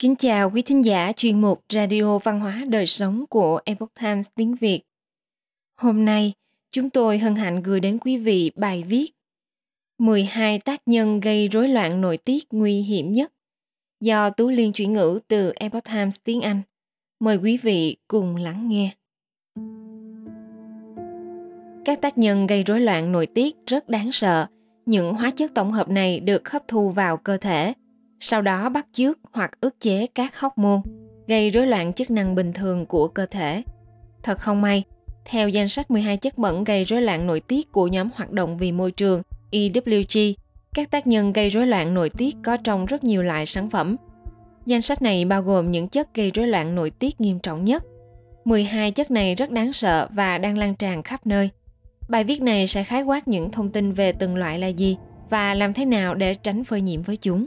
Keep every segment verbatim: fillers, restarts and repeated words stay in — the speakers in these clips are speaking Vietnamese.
Kính chào quý thính giả chuyên mục Radio Văn hóa Đời Sống của Epoch Times tiếng Việt. Hôm nay, chúng tôi hân hạnh gửi đến quý vị bài viết mười hai tác nhân gây rối loạn nội tiết nguy hiểm nhất do Tú Liên chuyển ngữ từ Epoch Times tiếng Anh. Mời quý vị cùng lắng nghe. Các tác nhân gây rối loạn nội tiết rất đáng sợ. Những hóa chất tổng hợp này được hấp thu vào cơ thể, sau đó bắt chước hoặc ức chế các hormone, gây rối loạn chức năng bình thường của cơ thể. Thật không may, theo danh sách mười hai chất bẩn gây rối loạn nội tiết của nhóm hoạt động vì môi trường E W G, các tác nhân gây rối loạn nội tiết có trong rất nhiều loại sản phẩm. Danh sách này bao gồm những chất gây rối loạn nội tiết nghiêm trọng nhất. mười hai chất này rất đáng sợ và đang lan tràn khắp nơi. Bài viết này sẽ khái quát những thông tin về từng loại là gì và làm thế nào để tránh phơi nhiễm với chúng.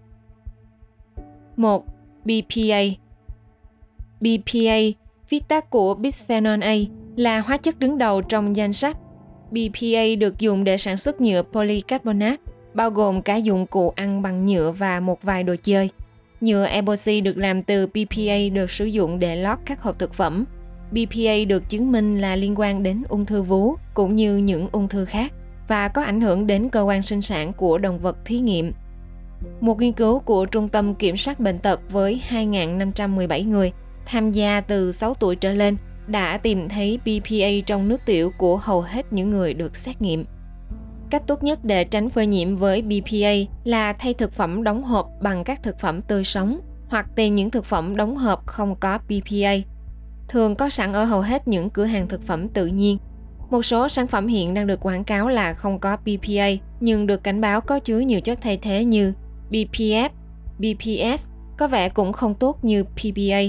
một. B P A. B P A, viết tắt của Bisphenol A, là hóa chất đứng đầu trong danh sách. B P A được dùng để sản xuất nhựa polycarbonate, bao gồm cả dụng cụ ăn bằng nhựa và một vài đồ chơi. Nhựa epoxy được làm từ B P A được sử dụng để lót các hộp thực phẩm. B P A được chứng minh là liên quan đến ung thư vú cũng như những ung thư khác và có ảnh hưởng đến cơ quan sinh sản của động vật thí nghiệm. Một nghiên cứu của Trung tâm Kiểm soát Bệnh tật với hai nghìn năm trăm mười bảy người tham gia từ sáu tuổi trở lên đã tìm thấy B P A trong nước tiểu của hầu hết những người được xét nghiệm. Cách tốt nhất để tránh phơi nhiễm với B P A là thay thực phẩm đóng hộp bằng các thực phẩm tươi sống hoặc tìm những thực phẩm đóng hộp không có B P A. Thường có sẵn ở hầu hết những cửa hàng thực phẩm tự nhiên. Một số sản phẩm hiện đang được quảng cáo là không có B P A nhưng được cảnh báo có chứa nhiều chất thay thế như B P F, B P S, có vẻ cũng không tốt như P B A.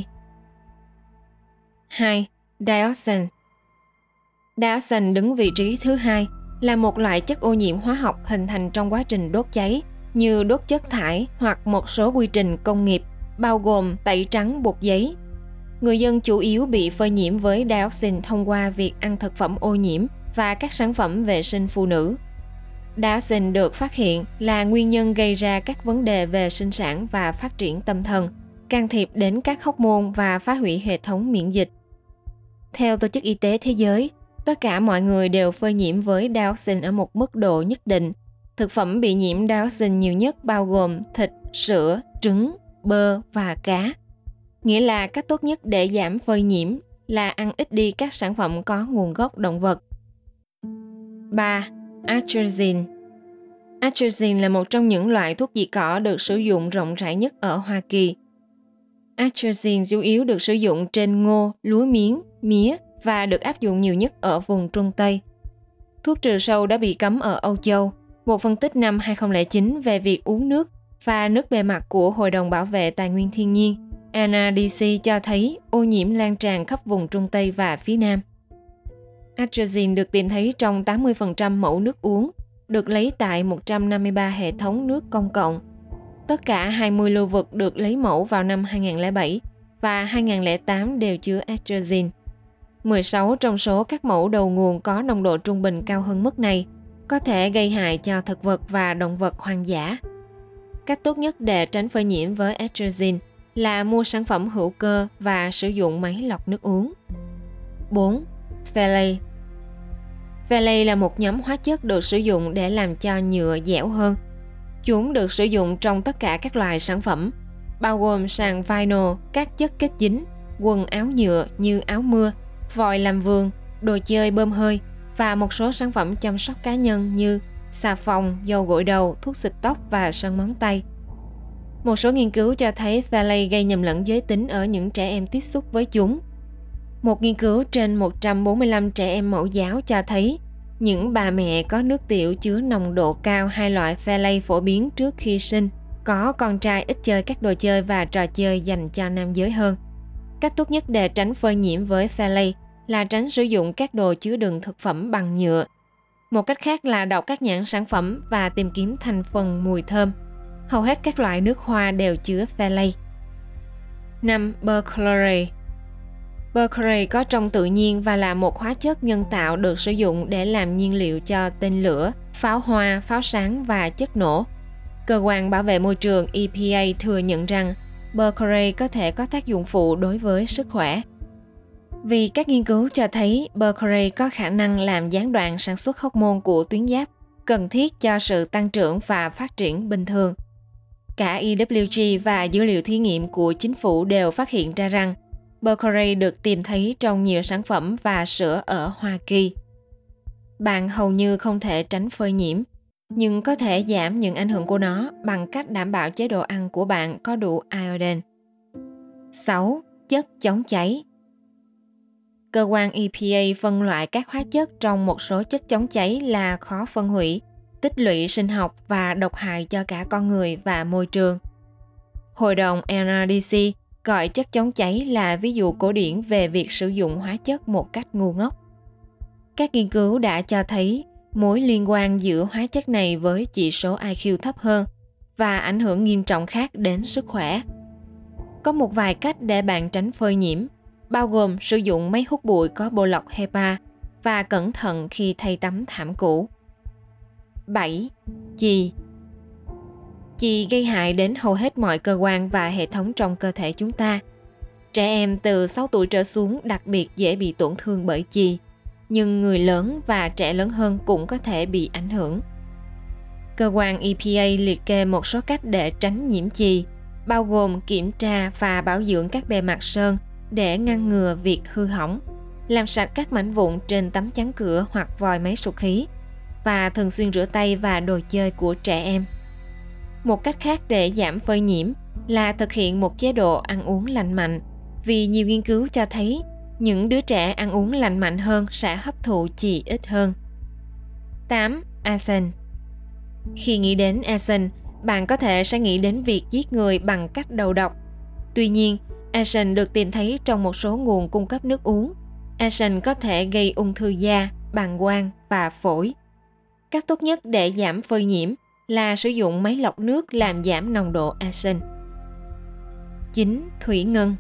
hai. Dioxin. Dioxin đứng vị trí thứ hai, là một loại chất ô nhiễm hóa học hình thành trong quá trình đốt cháy, như đốt chất thải hoặc một số quy trình công nghiệp, bao gồm tẩy trắng bột giấy. Người dân chủ yếu bị phơi nhiễm với dioxin thông qua việc ăn thực phẩm ô nhiễm và các sản phẩm vệ sinh phụ nữ. Dioxin được phát hiện là nguyên nhân gây ra các vấn đề về sinh sản và phát triển tâm thần, can thiệp đến các hormone và phá hủy hệ thống miễn dịch. Theo Tổ chức Y tế Thế giới, tất cả mọi người đều phơi nhiễm với dioxin ở một mức độ nhất định. Thực phẩm bị nhiễm dioxin nhiều nhất bao gồm thịt, sữa, trứng, bơ và cá. Nghĩa là cách tốt nhất để giảm phơi nhiễm là ăn ít đi các sản phẩm có nguồn gốc động vật. ba. Atrazine. Atrazine là một trong những loại thuốc diệt cỏ được sử dụng rộng rãi nhất ở Hoa Kỳ. Atrazine chủ yếu được sử dụng trên ngô, lúa miến, mía và được áp dụng nhiều nhất ở vùng Trung Tây. Thuốc trừ sâu đã bị cấm ở Âu Châu. Một phân tích năm hai không không chín về việc uống nước và nước bề mặt của Hội đồng Bảo vệ Tài nguyên Thiên nhiên N R D C cho thấy ô nhiễm lan tràn khắp vùng Trung Tây và phía Nam. Atrazine được tìm thấy trong tám mươi phần trăm mẫu nước uống, được lấy tại một trăm năm mươi ba hệ thống nước công cộng. Tất cả hai mươi lưu vực được lấy mẫu vào năm hai nghìn không trăm lẻ bảy và hai nghìn không trăm lẻ tám đều chứa atrazine. mười sáu trong số các mẫu đầu nguồn có nồng độ trung bình cao hơn mức này, có thể gây hại cho thực vật và động vật hoang dã. Cách tốt nhất để tránh phơi nhiễm với atrazine là mua sản phẩm hữu cơ và sử dụng máy lọc nước uống. bốn. Phthalate. Phthalate là một nhóm hóa chất được sử dụng để làm cho nhựa dẻo hơn. Chúng được sử dụng trong tất cả các loại sản phẩm, bao gồm sàn vinyl, các chất kết dính, quần áo nhựa như áo mưa, vòi làm vườn, đồ chơi bơm hơi và một số sản phẩm chăm sóc cá nhân như xà phòng, dầu gội đầu, thuốc xịt tóc và sơn móng tay. Một số nghiên cứu cho thấy phthalate gây nhầm lẫn giới tính ở những trẻ em tiếp xúc với chúng. Một nghiên cứu trên một trăm bốn mươi lăm trẻ em mẫu giáo cho thấy những bà mẹ có nước tiểu chứa nồng độ cao hai loại phthalate phổ biến trước khi sinh có con trai ít chơi các đồ chơi và trò chơi dành cho nam giới hơn. Cách tốt nhất để tránh phơi nhiễm với phthalate là tránh sử dụng các đồ chứa đựng thực phẩm bằng nhựa. Một cách khác là đọc các nhãn sản phẩm và tìm kiếm thành phần mùi thơm. Hầu hết các loại nước hoa đều chứa phthalate. năm. Perchlorate. Perchlorate có trong tự nhiên và là một hóa chất nhân tạo được sử dụng để làm nhiên liệu cho tên lửa, pháo hoa, pháo sáng và chất nổ. Cơ quan bảo vệ môi trường E P A thừa nhận rằng Bercorate có thể có tác dụng phụ đối với sức khỏe. Vì các nghiên cứu cho thấy Bercorate có khả năng làm gián đoạn sản xuất hormone của tuyến giáp, cần thiết cho sự tăng trưởng và phát triển bình thường. Cả e vê giê và dữ liệu thí nghiệm của chính phủ đều phát hiện ra rằng Bercorate được tìm thấy trong nhiều sản phẩm và sữa ở Hoa Kỳ. Bạn hầu như không thể tránh phơi nhiễm, nhưng có thể giảm những ảnh hưởng của nó bằng cách đảm bảo chế độ ăn của bạn có đủ iodine. sáu. Chất chống cháy. Cơ quan e pê a phân loại các hóa chất trong một số chất chống cháy là khó phân hủy, tích lũy sinh học và độc hại cho cả con người và môi trường. Hội đồng en rờ đê xê gọi chất chống cháy là ví dụ cổ điển về việc sử dụng hóa chất một cách ngu ngốc. Các nghiên cứu đã cho thấy mối liên quan giữa hóa chất này với chỉ số i kiu thấp hơn và ảnh hưởng nghiêm trọng khác đến sức khỏe. Có một vài cách để bạn tránh phơi nhiễm, bao gồm sử dụng máy hút bụi có bộ lọc hê pa và cẩn thận khi thay tắm thảm cũ. bảy. Chì. Chì gây hại đến hầu hết mọi cơ quan và hệ thống trong cơ thể chúng ta. Trẻ em từ sáu tuổi trở xuống đặc biệt dễ bị tổn thương bởi chì, nhưng người lớn và trẻ lớn hơn cũng có thể bị ảnh hưởng. Cơ quan e pê a liệt kê một số cách để tránh nhiễm chì, bao gồm kiểm tra và bảo dưỡng các bề mặt sơn để ngăn ngừa việc hư hỏng, làm sạch các mảnh vụn trên tấm chắn cửa hoặc vòi máy sục khí, và thường xuyên rửa tay và đồ chơi của trẻ em. Một cách khác để giảm phơi nhiễm là thực hiện một chế độ ăn uống lành mạnh, vì nhiều nghiên cứu cho thấy những đứa trẻ ăn uống lành mạnh hơn sẽ hấp thụ chì ít hơn. tám. Arsen. Khi nghĩ đến arsen, bạn có thể sẽ nghĩ đến việc giết người bằng cách đầu độc. Tuy nhiên, arsen được tìm thấy trong một số nguồn cung cấp nước uống. Arsen có thể gây ung thư da, bàng quang và phổi. Cách tốt nhất để giảm phơi nhiễm là sử dụng máy lọc nước làm giảm nồng độ arsen. chín. Thủy ngân.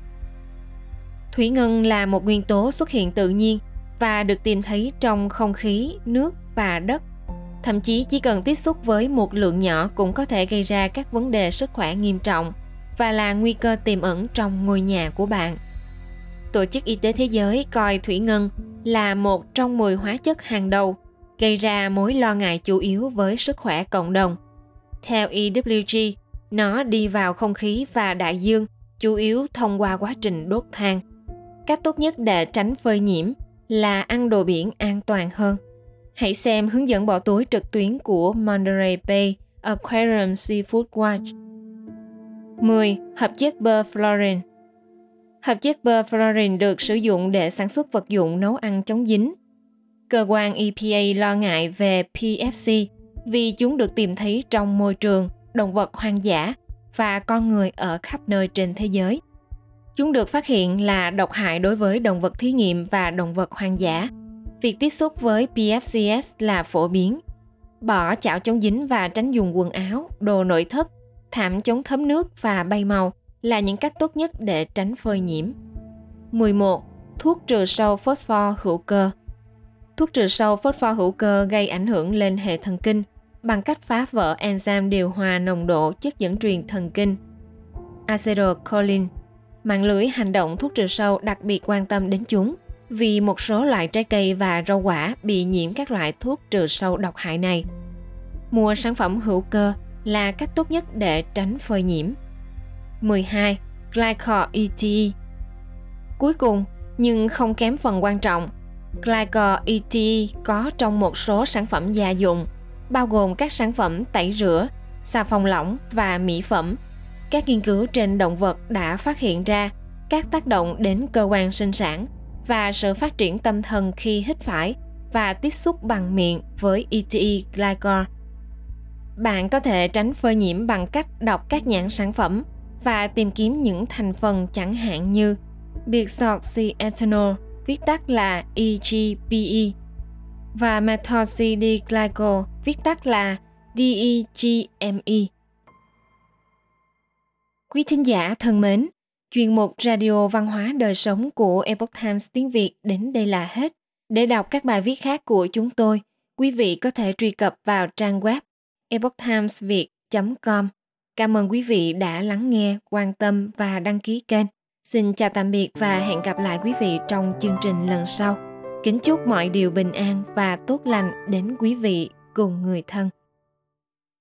Thủy ngân là một nguyên tố xuất hiện tự nhiên và được tìm thấy trong không khí, nước và đất. Thậm chí chỉ cần tiếp xúc với một lượng nhỏ cũng có thể gây ra các vấn đề sức khỏe nghiêm trọng và là nguy cơ tiềm ẩn trong ngôi nhà của bạn. Tổ chức Y tế Thế giới coi thủy ngân là một trong mười hóa chất hàng đầu, gây ra mối lo ngại chủ yếu với sức khỏe cộng đồng. Theo e vê giê, nó đi vào không khí và đại dương chủ yếu thông qua quá trình đốt than. Cách tốt nhất để tránh phơi nhiễm là ăn đồ biển an toàn hơn. Hãy xem hướng dẫn bỏ túi trực tuyến của Monterey Bay Aquarium Seafood Watch. mười. Hợp chất perfluorine. Hợp chất perfluorine được sử dụng để sản xuất vật dụng nấu ăn chống dính. Cơ quan e pê a lo ngại về pê ép xê vì chúng được tìm thấy trong môi trường, động vật hoang dã và con người ở khắp nơi trên thế giới. Chúng được phát hiện là độc hại đối với động vật thí nghiệm và động vật hoang dã. Việc tiếp xúc với pê ép xê ét là phổ biến. Bỏ chảo chống dính và tránh dùng quần áo, đồ nội thất, thảm chống thấm nước và bay màu là những cách tốt nhất để tránh phơi nhiễm. mười một. Thuốc trừ sâu phosphor hữu cơ. Thuốc trừ sâu phosphor hữu cơ gây ảnh hưởng lên hệ thần kinh bằng cách phá vỡ enzyme điều hòa nồng độ chất dẫn truyền thần kinh acetylcholine. Mạng lưới hành động thuốc trừ sâu đặc biệt quan tâm đến chúng vì một số loại trái cây và rau quả bị nhiễm các loại thuốc trừ sâu độc hại này. Mua sản phẩm hữu cơ là cách tốt nhất để tránh phơi nhiễm. mười hai. Glycol e tê e. Cuối cùng, nhưng không kém phần quan trọng, Glycol e tê e có trong một số sản phẩm gia dụng, bao gồm các sản phẩm tẩy rửa, xà phòng lỏng và mỹ phẩm. Các nghiên cứu trên động vật đã phát hiện ra các tác động đến cơ quan sinh sản và sự phát triển tâm thần khi hít phải và tiếp xúc bằng miệng với e tê e glycol. Bạn có thể tránh phơi nhiễm bằng cách đọc các nhãn sản phẩm và tìm kiếm những thành phần chẳng hạn như bixoxyethanol, viết tắt là e giê pê e, và methoxy D-glycol, viết tắt là đê e giê em e. Quý thính giả thân mến, chuyên mục Radio Văn hóa Đời Sống của Epoch Times tiếng Việt đến đây là hết. Để đọc các bài viết khác của chúng tôi, quý vị có thể truy cập vào trang web epoch times viet chấm com. Cảm ơn quý vị đã lắng nghe, quan tâm và đăng ký kênh. Xin chào tạm biệt và hẹn gặp lại quý vị trong chương trình lần sau. Kính chúc mọi điều bình an và tốt lành đến quý vị cùng người thân.